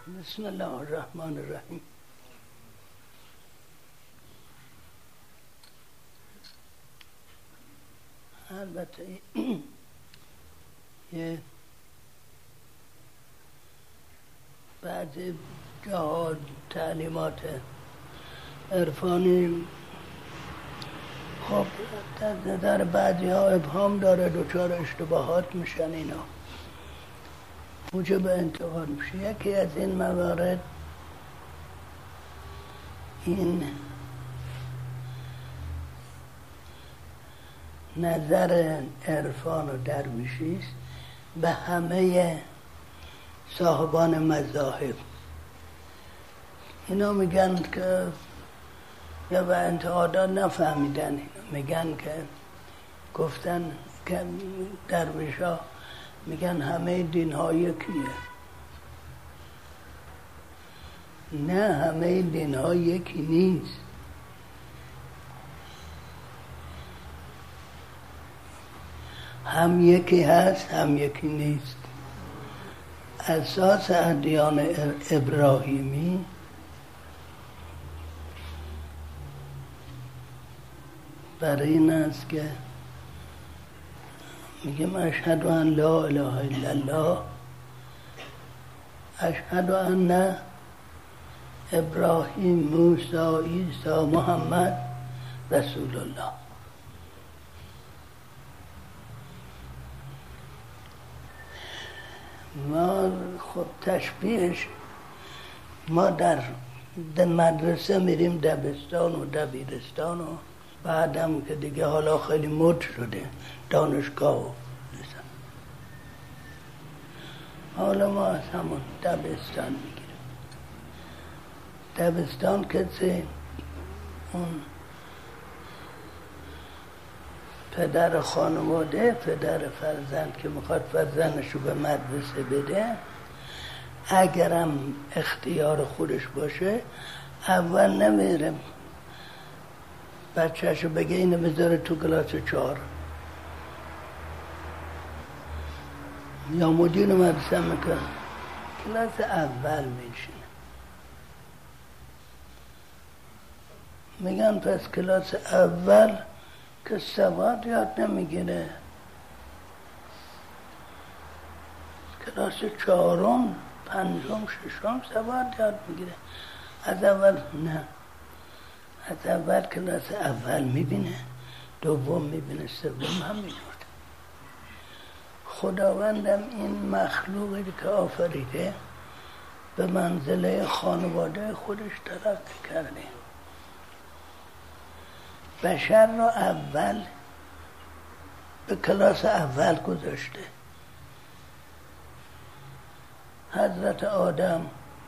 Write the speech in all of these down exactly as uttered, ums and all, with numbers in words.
بسم الله الرحمن الرحیم. البته یه بعضی جاها تعلیمات عرفانی خب در نظر بعضی ها ابهام داره، دچار اشتباهات میشن، اینا موجب انتقاد میشه. یکی از این موارد این نظر عرفان و درویشی است به همه صاحبان مذاهب. اینا میگن که یا به انتقادات نفهمیدن، اینا میگن که گفتن که درویش ها میگن همه دین ها یکیه. نه، همه دین ها یکی نیست. هم یکی هست هم یکی نیست. اساس ادیان ابراهیمی برای این است که میگم اشهد ان لا اله الا الله، اشهد ان ابراهیم، موسی، عیسی، محمد رسول الله. ما خب تشبیهش، ما در مدرسه میریم دبستان و دبیرستان و بعدم که دیگه حالا خیلی مد شده دانشگاه و لسان. حالا ما از همون دبستان میگیریم. دبستان کسی اون پدر خانواده، پدر فرزند که میخواد فرزندشو به مدرسه بده، اگرم اختیار خودش باشه اول نمیره بچهشو بگه اینو بذاره تو کلاس چهار، یا مدیر مدرسه میکنه کلاس اول میشینه. میگن پس کلاس اول که سواد یاد نمیگیره، کلاس چهارم، پنجم، ششم سواد یاد میگیره. از اول نه، از اول کلاس اول میبینه، دوم میبینه، سوم هم میبینه. خداوندم این مخلوقی که آفریده به منزله خانواده خودش ترقی کرده. بشر رو اول به کلاس اول گذاشته. حضرت آدم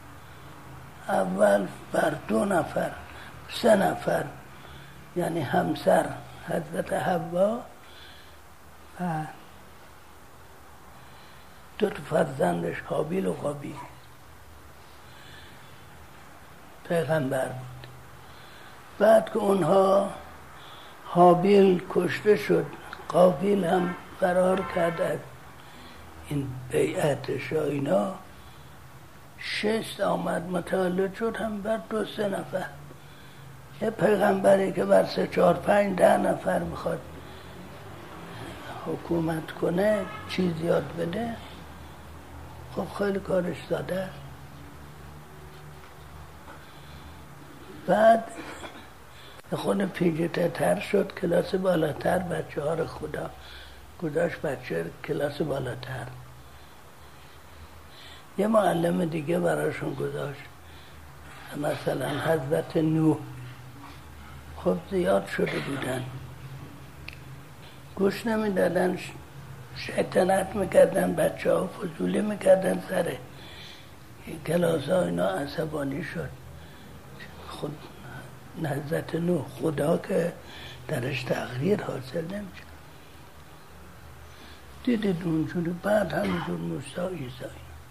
اول بر دو نفر، سه نفر، یعنی همسر حضرت حوا و دو تا فرزندش هابیل و قابیل پیغمبر بود. بعد که اونها هابیل کشته شد، قابیل هم فرار کرد از این بیعتش و اینا، شست آمد متولد شد هم بر دو سه نفر. یه پیغمبری که بر سه چهار پنج ده نفر میخواد حکومت کنه، چیز یاد بده، خب خیلی کارش ساده. بعد خود پیجته تر شد، کلاس بالاتر بچه ها رو خدا گذاشت بچه کلاس بالاتر. یه معلم دیگه براشون گذاشت، مثلا حضرت نوح. خب زیاد شده بودن، گوش نمیدادن، شیطنت میکردن، بچه ها فضولی میکردن سر کلاس ها. اینا عصبانی شد. خود حضرت نوح، خدا که درش تغییر حاصل نمیشه. دیدید اونجوری. بعد همینجور موسی، عیسی.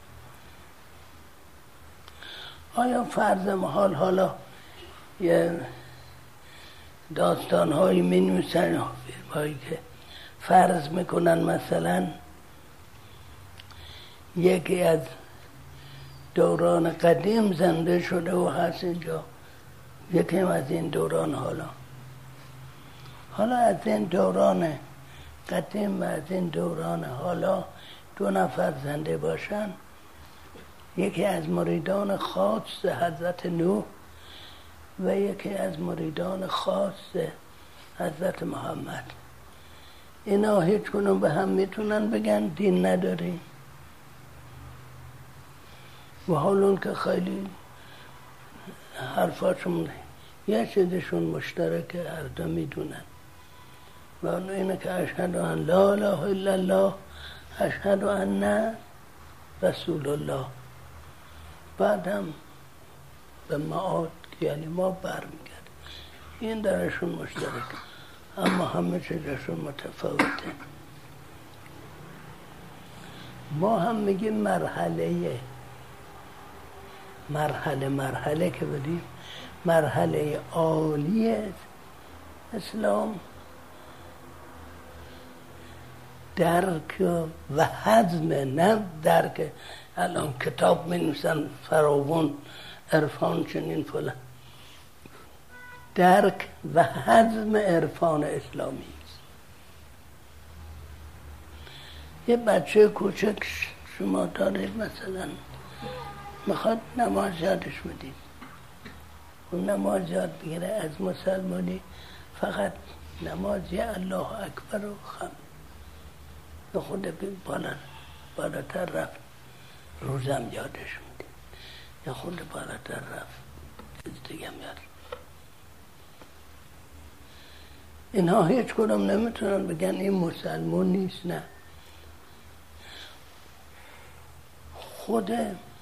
آیا فرض محال حالا یه داستان هایی می نویسن هایی که فرض میکنن مثلا یکی از دوران قدیم زنده شده و هست اینجا، یکم از این دوران حالا حالا از این دوران قدیم و از این دوران حالا دو نفر زنده باشن، یکی از مریدان خاص حضرت نوح و یکی از مریدان خاص حضرت محمد. اینا هیچ کنون به هم میتونن بگن دین نداریم، و حالون که خیلی حرفاشون یه چیزشون مشترکه، هر دو میدونن، و اون اینه که اشهد ان لا اله الا الله اشهد ان رسول الله. بعد هم به معاد یعنی ما برمیگرد، این درشون مشترکه، اما همه چیزشون متفاوته. ما هم میگیم مرحله مرحله مرحله که بدیم مرحله عالی اسلام درک و هضم، نه درک الان کتاب می نویسن فراوون عرفان چنین فلان، درک و هضم عرفان اسلامی است. یه بچه کوچک شما دارید مثلا میخواد نماز یادش بدید، اون نماز یاد بگیره از مسلمانی فقط نماز یه الله اکبر و خم به خود بالا بالاتر رفت، روزم یادش میدید یا خود بالاتر رفت چیز دیگه هم یاد. اینها هیچ کدوم نمیتونن بگن این مسلمان نیست، نه، خود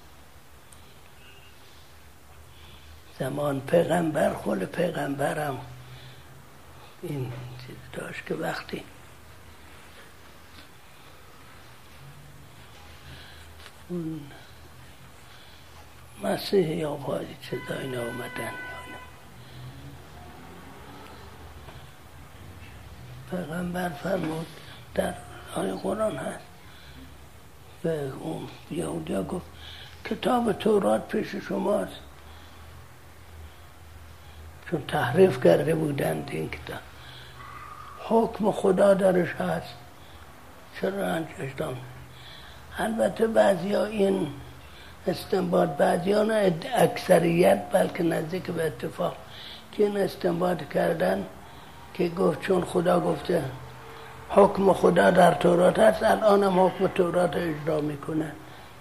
زمان پیغمبر خود پیغمبرم این چیز داشت که وقتی اون مسیح یا باید چیزایی نامدن، پیغمبر فرمود در آیه قرآن هست به اون یهودیا گفت کتاب تورات پیش شماست، چون تحریف کرده بودند این کتاب، حکم خدا درش هست، چرا انجش دام. البته بعضی ها این استنباط، بعضی ها نه اکثریت بلکه نزدیک به اتفاق که این استنباط کردن که گفت چون خدا گفته حکم خدا در تورات هست الان هم حکم تورات اجرا میکنه،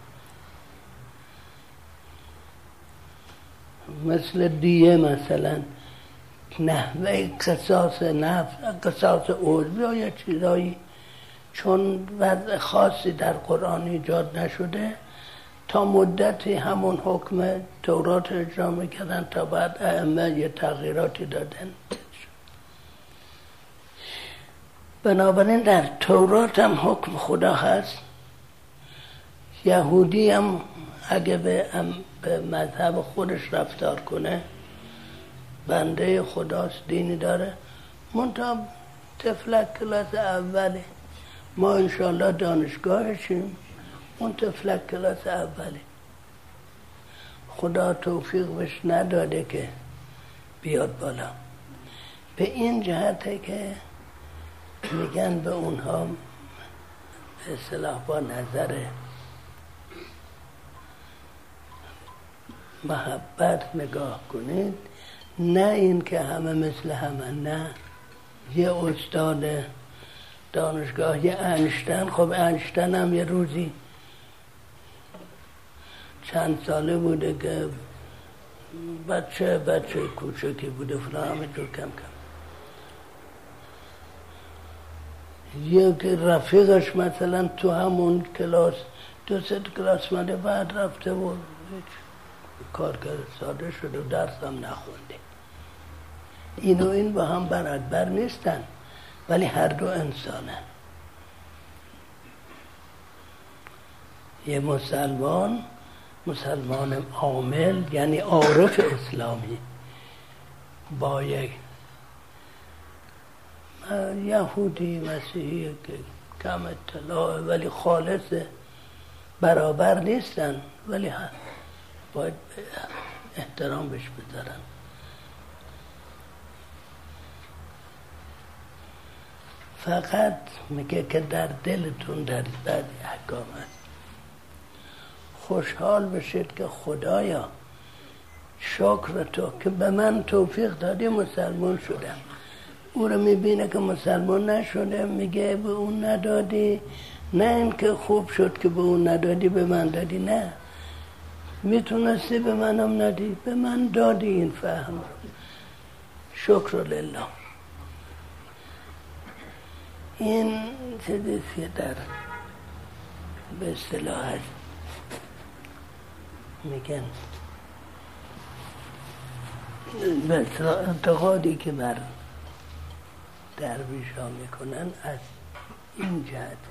مثل دیه مثلا نحوه قصاص نفس، قصاص عضوی یا یه چیزایی، چون وضع خاصی در قرآن ایجاد نشده تا مدتی همون حکم تورات اجرا میکردن تا بعد ائمه یه تغییراتی دادن. بنابراین در تورات هم حکم خدا هست. یهودی هم اگه به, به مذهب خودش رفتار کنه بنده خداست، دینی داره، منتها تفلک کلاس اوله، ما انشالله دانشگاهشیم، اون تفلک کلاس اوله، خدا توفیق بهش نداده که بیاد بالا. به این جهته که میگن به اونها به اصطلاح با نظر محبت نگاه کنید، نه این که همه مثل همه، نه. یه استاد دانشگاه یه انشتن، خب انشتن هم یه روزی چند ساله بوده که بچه بچه کوچکی بوده فلان، همه جور کم کم یک رفیقش مثلا تو همون کلاس دو سه کلاس مده بعد رفته و کار کرد ساده شد و درس هم نخونده. این و این با هم برابر نیستن ولی هر دو انسانه. یه مسلمان مسلمان عامل یعنی عارف اسلامی با یک یهودی مسیحی که کم اطلاع ولی خالصه برابر نیستن، ولی باید احترام بهش بذارن. فقط میگه که در دلتون در بعد احکام هست خوشحال بشید که خدایا شکر تو که به من توفیق دادی مسلمان شدم. او رو میبینه که مسلمان نشده، میگه به اون ندادی، نه این که خوب شد که به اون ندادی به من دادی، نه میتونستی به منم ندی، به من دادی این فهم رو. شکر لله. این چیزی که در به اصطلاح میگن به اصطلاح انتقادی که بر درویش ها میکنن از این جهته.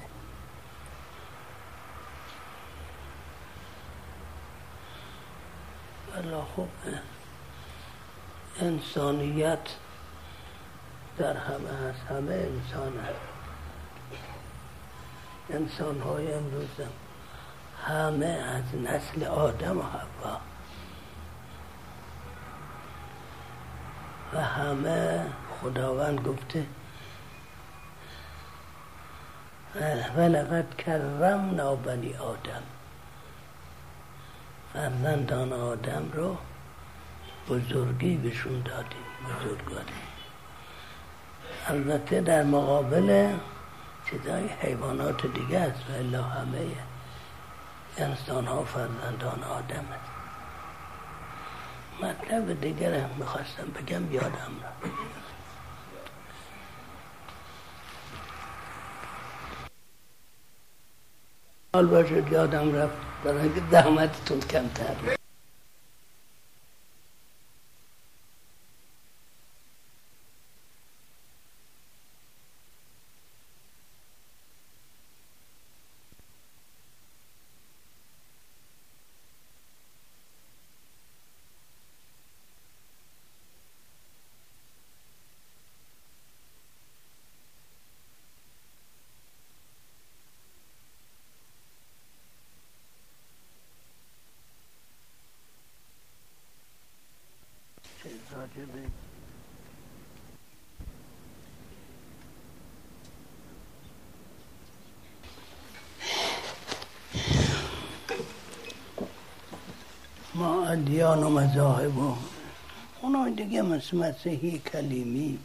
والا خوب انسانیت در همه هست، همه انسان هست. انسان های امروز همه از نسل آدم و حوا و همه خداوند گفته ولقد کرمنا بنی آدم، فرزندان آدم رو بزرگی بهشون دادیم، بزرگواری. البته در مقابل چیزای حیوانات دیگه است و الا همه انسان ها فرزندان آدم است. مطلب دیگر میخواستم بگم یادم رفت. حال باشد یادم رفت برای اینکه زحمتتون کمتر. ما ادیان و مذاهب و اونای دیگه مثل مسیحی کلیمی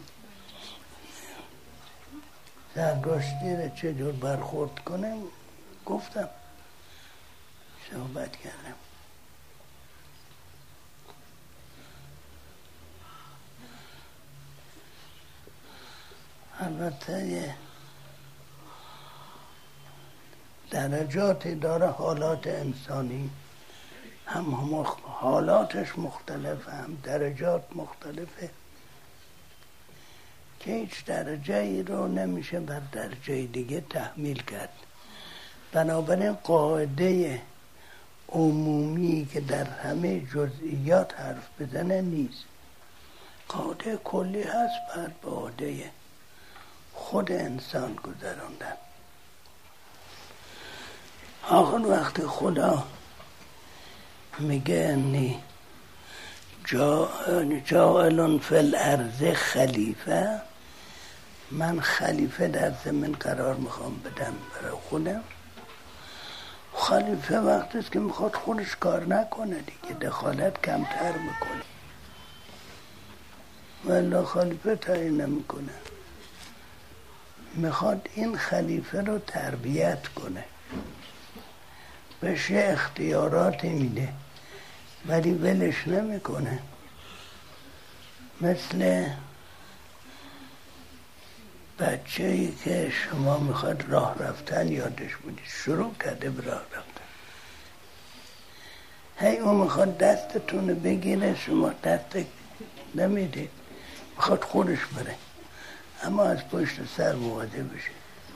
زرتشتی رو چجور برخورد کنه گفتم، صحبت کردم. البته یه درجاتی داره حالات انسانی، هم حالاتش مختلف، هم درجات مختلفه که هیچ درجه ای رو نمیشه بر درجه دیگه تحمیل کرد. بنابراین قاعده عمومی که در همه جزئیات حرف بزنه نیست. قاعده کلی هست بر قاعده خود انسان گذراندن. آخر وقت خدا میگه انی جاعل فی الارض خلیفه، من خلیفه در زمین قرار میخوام بدم برای خودم. خلیفه وقتی است که میخواد خودش کار نکنه دیگه، دخالت کمتر میکنه، ولی خلیفه تعیین نمیکنه، میخواد این خلیفه رو تربیت کنه، بهش اختیاراتی میده ولی ولش نمیکنه. مثل بچه‌ای که شما میخواد راه رفتن یادش بدید، شروع کرده به راه رفتن، هی اون میخواد دستتون بگیره، شما دست نمیدید، میخواد خودش بره، اما از پشت سر مواجه بشه.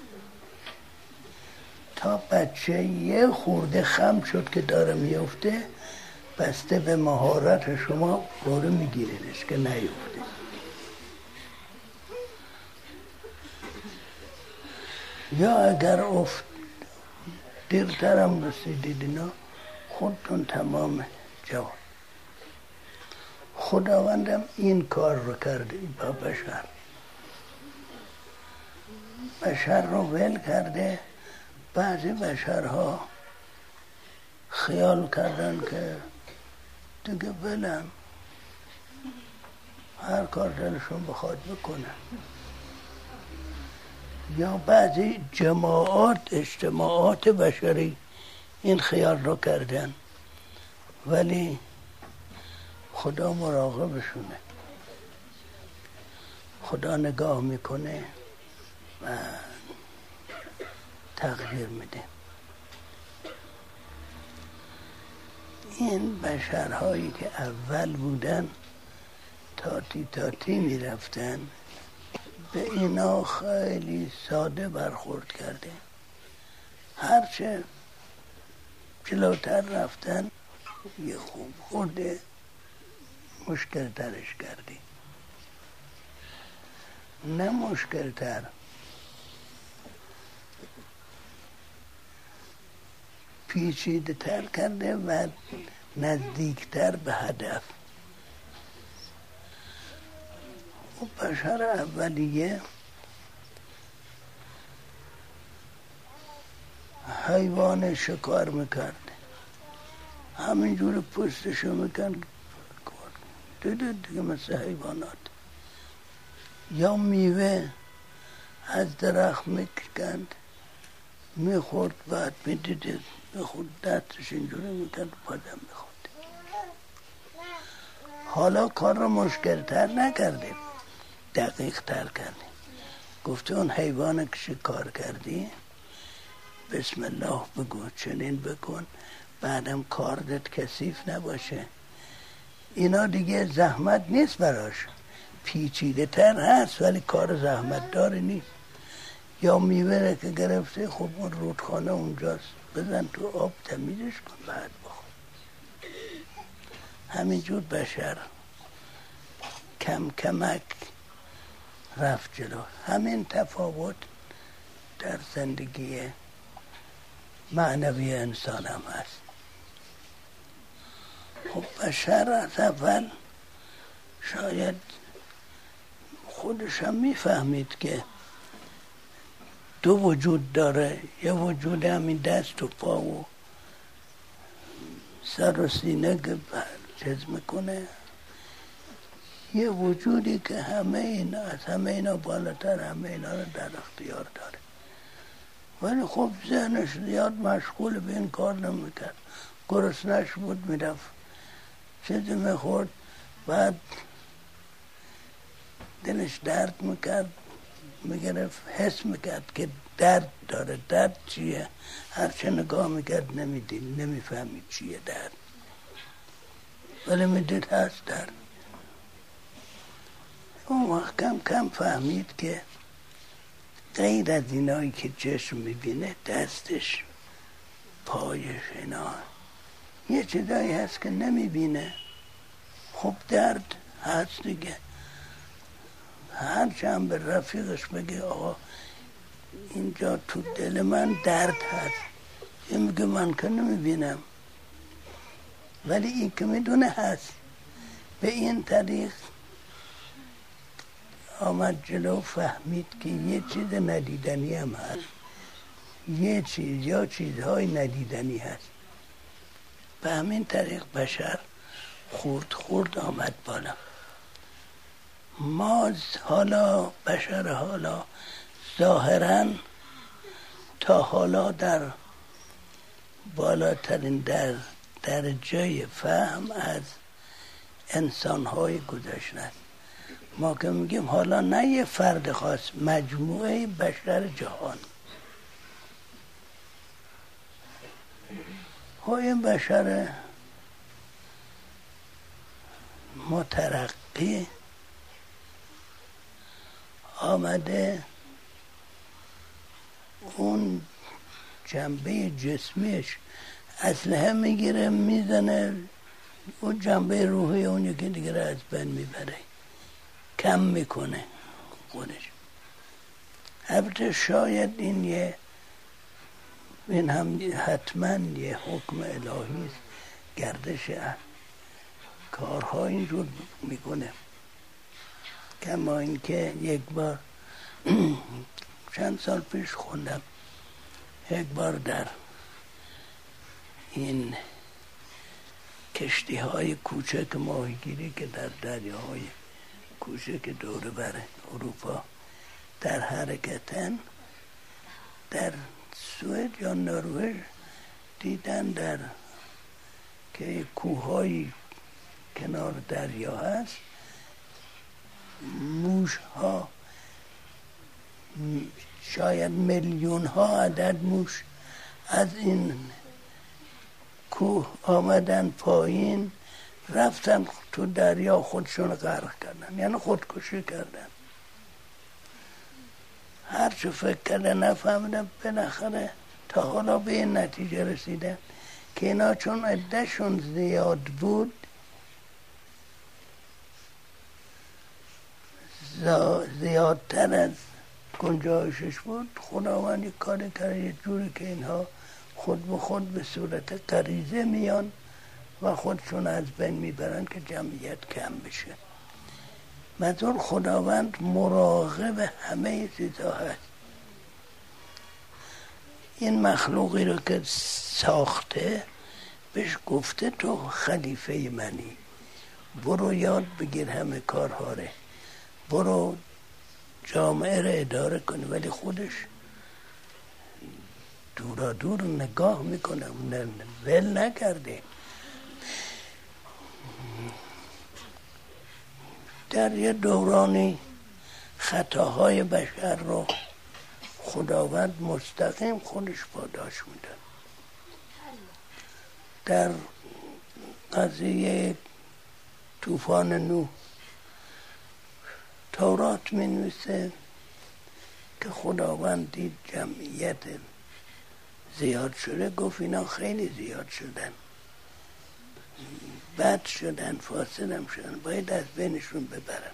تا بچه یه خورده خم شد که داره میفته، بسته به مهارت شما برو میگیریدش که نیفته. یا اگر افت دیرترم رسیدید اینا، خودتون تمام جواب. خداوندم این کار رو کرده با بشر، بشر رو ول کرده. بعضی بشرها خیال کردن که دیگه ولم، هر کار دلشون بخواد بکنن. یا بعضی جماعات اجتماعات بشری این خیال رو کردن، ولی خدا مراقبشونه، خدا نگاه میکنه و تغییر میده. این بشرهایی که اول بودن تاتی تاتی میرفتن، به اینا خیلی ساده برخورد کرده. هرچه جلوتر رفتن یه خوب خورده مشکل ترش کردی، نه مشکل تر، پیچیده تر کرده و نزدیکتر به هدف. و بشر اولیه حیوان شکار میکرد، همینجور پوستشو میکن دیده دیگه مثل حیوانات. یا میوه از درخت میکند میخورد، بعد میدیده میخورد، دستش اینجوری میکرد بازم میخورد. حالا کار رو مشکل تر نکرده، دقیق تر کرده. گفته اون حیوان که شکار کردی بسم الله بگو، چنین بکن، بعدم کارت کثیف نباشه. اینا دیگه زحمت نیست براش، پیچیده تر هست ولی کار زحمت داری نیست. یا میوه که گرفته، خب اون رودخانه اونجاست، بزن تو آب تمیزش کن بعد بخور. همینجور بشر کم کمک رفت جلو. همین تفاوت در زندگی معنوی انسان هم هست. خب بشر از اول شاید خودش هم میفهمید که دو وجود داره، یه وجود همین دست و پا و سر و سینه که چیز میکنه، یه وجودی که همه اینا از همه اینا بالاتر همه اینا رو در اختیار داره. ولی خب ذهنش زیاد مشغول به این کار نمیکرد. گرسنش بود میرفت چیزی میخورد، بعد دلش درد میکرد میگرفت، حس میکرد که درد داره. درد چیه؟ هرچه نگاه میکرد نمیدید، نمیفهمید چیه درد، ولی میدید هست درد. اون وقت کم کم فهمید که غیر از اینایی که چشم میبینه، دستش، پایش، اینا یه چیزایی هست که نمیبینه. خب درد هست دیگه. هرچه هم به رفیقش بگه آقا اینجا تو دل من درد هست، این میگه من که نمیبینم، ولی این که میدونه هست. به این طریق آمد جلو، فهمید که یه چیز ندیدنی هم هست، یه چیز یا چیزهای ندیدنی هست. به همین طریق بشر خورد خورد آمد بالا. ما حالا بشر حالا ظاهراً تا حالا در بالاترین در درجه فهم از انسان‌های گذشته است. ما که میگیم حالا نه یه فرد خاص، مجموعه بشر جهان. و این بشر مترقی آمده اون جنبه جسمیش اسلحه میگیره میزنه، اون جنبه روحی اون یکی دیگه را از بین میبره، کم میکنه خودش. البته شاید این یه این هم حتما یه حکم الهی است، گردش کارها اینجور میکنه. کما اینکه یک بار چند سال پیش خوندم یک بار در این کشتی های کوچک ماهیگیری که در دریاهای کوچک دور بر اروپا در حرکتن، در سوئد یا نروژ دیدن در که کوههای کنار دریا هست موش ها، شاید میلیون ها عدد موش از این کوه آمدن پایین، رفتن تو دریا خودشون غرق کردن، یعنی خودکشی کردن. هر چه فکر کردن نفهمیدن، بالاخره تا حالا به این نتیجه رسیدن که اینا چون عدهشون زیاد بود زیادتر از گنجایشش بود، خداوند یک کاری کرد یه جوری که اینها خود به خود به صورت غریزه میان و خودشون از بین میبرن که جمعیت کم بشه. منظور خداوند مراقب همه چیزها هست. این مخلوقی رو که ساخته بهش گفته تو خلیفه منی، برو یاد بگیر همه کارها رو، برو جامعه رو اداره کنی، ولی خودش دورا دور نگاه میکنه، ول نکرده. در یه دورانی خطاهای بشر رو خداوند مستقیم خودش پاداش میده. در قضیه طوفان نوح تورات می نویسه که خداوند دید جمعیت زیاد شده، گفت اینا خیلی زیاد شدن، بد شدن، فاسد هم شدن، باید از بینشون ببرم.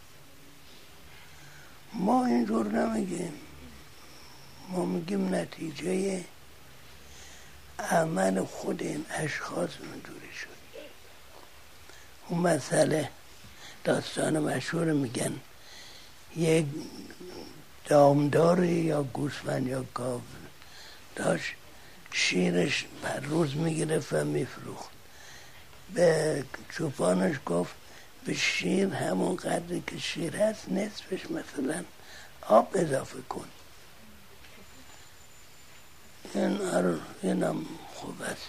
ما اینجور نمیگیم، ما میگیم نتیجه عمل خود این اشخاص اونجوری شد. اون مسئله داستان مشهور میگن یک دامداری یا گوسفند یا گاو داشت، شیرش هر روز میگرفت و میفروخت. به چوپانش گفت به شیر همون قدری که شیر هست نصفش مثلا آب اضافه کن. این اینم خوب است،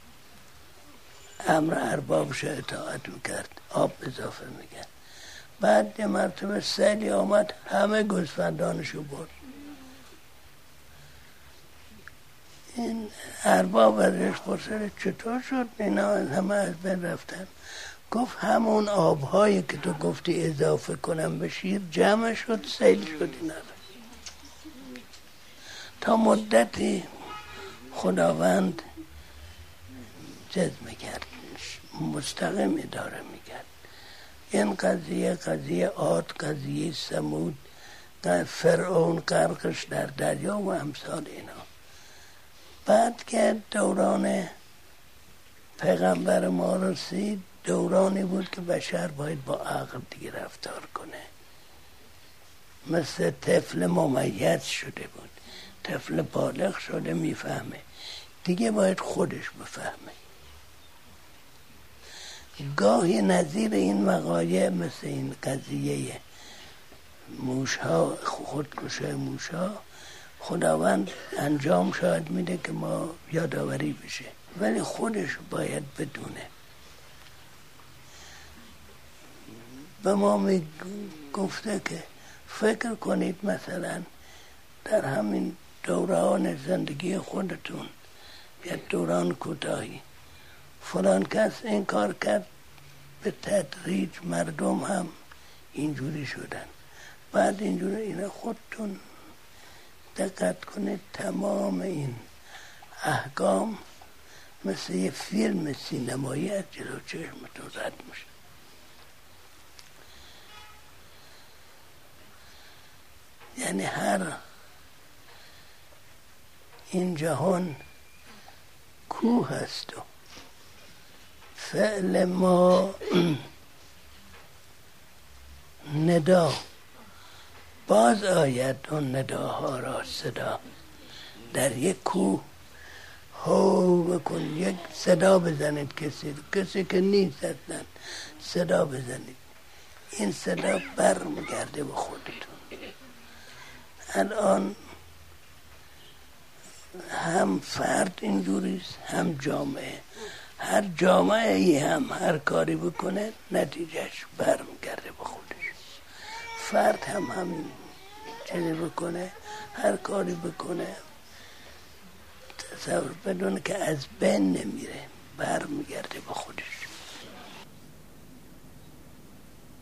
امر اربابش اطاعت میکرد، آب اضافه میکرد. بعد یه مرتبه سیلی آمد همه گوسفندانشو برد. این ارباب ازش پرسید چطور شد اینا همه از بین رفتن؟ گفت همون آبهایی که تو گفتی اضافه کنم به شیر جمع شد، سیل شد اینا. تا مدتی خداوند جز میکرد، مستقیم اداره میکرد. این قضیه قضیه عاد، قضیه ثمود، فرعون غرقش در دریا و امثال اینا. بعد که دوران پیغمبر ما رسید، دورانی بود که بشر باید با عقل دیگه رفتار کنه، مثل طفل ممیز شده بود، طفل بالغ شده میفهمه، دیگه باید خودش بفهمه. گاهی نظیر این وقایع مثل این قضیه موشها، خودکشی موشها، خداوند انجام شاید میده که ما یادآوری بشه، ولی خودش باید بدونه. به ما می گفته که فکر کنید مثلا در همین دوران زندگی خودتون یا دوران کوتاهی فلان کس این کار کرد، به تدریج مردم هم اینجوری شدن، بعد اینجوری. اینا خودتون دقت کنید، تمام این احکام مثل یه فیلم سینمایی از جلو چشمتون رد میشه. یعنی هر این جهان کوه هست و فعل ما ندا، باز آید اون نداها را صدا. در یک کوه هو بکن، یک صدا بزنید، کسی کسی که نیست اصلا صدا بزنید، این صدا بر میگرده به خودتون. الان هم فرد اینجوریست هم جامعه. هر جامعه ای هم هر کاری بکنه نتیجهش بر میگرده به خودش. فرد هم همین چیزی بکنه، هر کاری بکنه، تصور بدونه که از بین نمیره، بر میگرده به خودش.